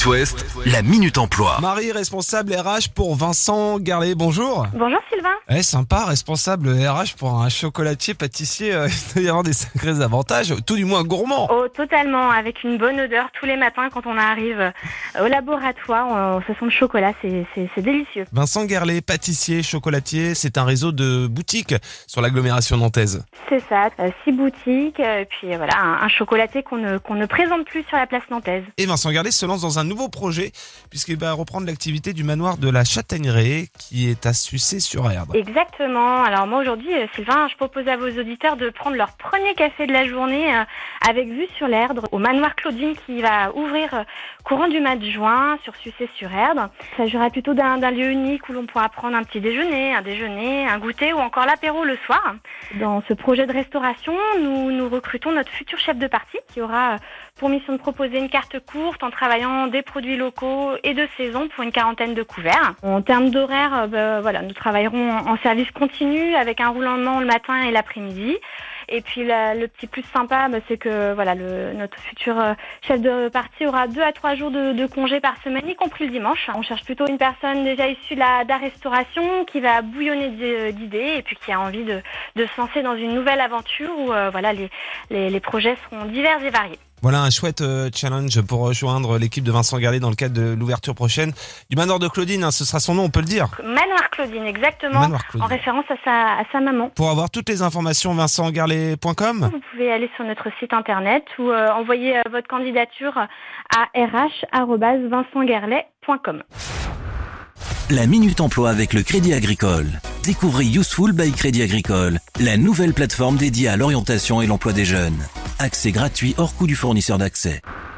Ouest, la Minute Emploi. Marie, responsable RH pour Vincent Garlet, bonjour. Bonjour Sylvain. Sympa, responsable RH pour un chocolatier pâtissier, il doit y avoir des sacrés avantages, tout du moins gourmand. Oh, totalement, avec une bonne odeur tous les matins quand on arrive au laboratoire, ce sent le chocolat, c'est délicieux. Vincent Garlet, pâtissier, chocolatier, c'est un réseau de boutiques sur l'agglomération nantaise. C'est ça, 6 boutiques, puis voilà, un chocolatier qu'on ne présente plus sur la place nantaise. Et Vincent Garlet se lance dans un nouveau projet, puisqu'il va reprendre l'activité du manoir de la Châtaigneraie, qui est à Sucé-sur-Erdre. Exactement, alors moi aujourd'hui Sylvain, je propose à vos auditeurs de prendre leur premier café de la journée avec vue sur l'Erdre, au manoir Claudine qui va ouvrir courant du mois de juin sur Sucé-sur-Erdre. Il s'agira plutôt d'un lieu unique où l'on pourra prendre un petit déjeuner, un goûter ou encore l'apéro le soir. Dans ce projet de restauration, nous recrutons notre futur chef de partie qui aura pour mission de proposer une carte courte en travaillant des produits locaux et de saison pour une 40aine de couverts. En termes d'horaire, nous travaillerons en service continu avec un roulement le matin et l'après-midi. Et puis le petit plus sympa, c'est que notre futur chef de partie aura 2 à 3 jours de congé par semaine, y compris le dimanche. On cherche plutôt une personne déjà issue de la restauration qui va bouillonner d'idées et puis qui a envie de se lancer dans une nouvelle aventure où les projets seront divers et variés. Voilà un chouette challenge pour rejoindre l'équipe de Vincent Garlet dans le cadre de l'ouverture prochaine du manoir de Claudine, ce sera son nom, on peut le dire. Manoir Claudine, exactement, Manoir Claudine. En référence à sa maman. Pour avoir toutes les informations, vincentgarlet.com. Vous pouvez aller sur notre site internet ou envoyer votre candidature à rh@vincentgarlet.com. La Minute Emploi avec le Crédit Agricole. Découvrez Useful by Crédit Agricole, la nouvelle plateforme dédiée à l'orientation et l'emploi des jeunes. Accès gratuit hors coût du fournisseur d'accès.